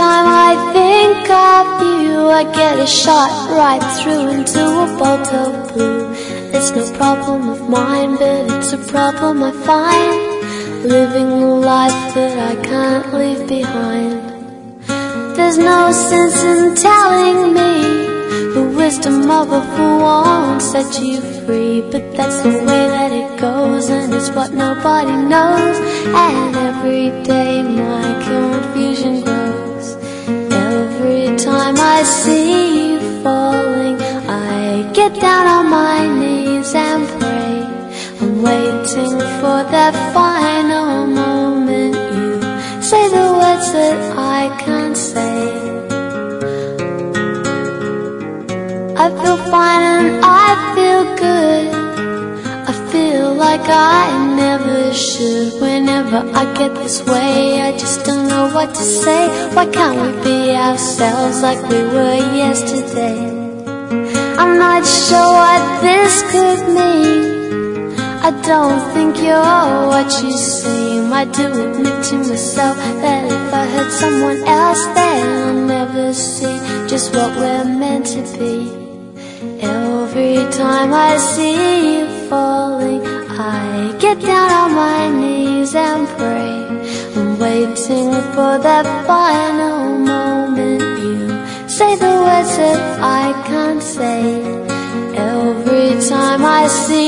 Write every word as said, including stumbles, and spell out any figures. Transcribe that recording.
time I think of you, I get a shot right through into a bolt of blue. It's no problem of mine, but it's a problem I find, living a life that I can't leave behind. There's no sense in telling me the wisdom of a fool won't set you free, but that's the way that it goes, and it's what nobody knows. And every day my confusion grows. Every time I see you falling, I get down on my knees and pray. I'm waiting for that final moment you say the words that I can't say. I feel fine and I feel good. I feel like I never should. Whenever I get this way, I just don't know what to say. Why can't we be ourselves like we were yesterday? I'm not sure what this could mean. I don't think you're what you seem. I do admit to myself that if I hurt someone else, then I'll never see just what we're meant to be. Every time I see you falling, I get down on my knees and pray. I'm waiting for that final moment you say the words that I can't say. Every time I see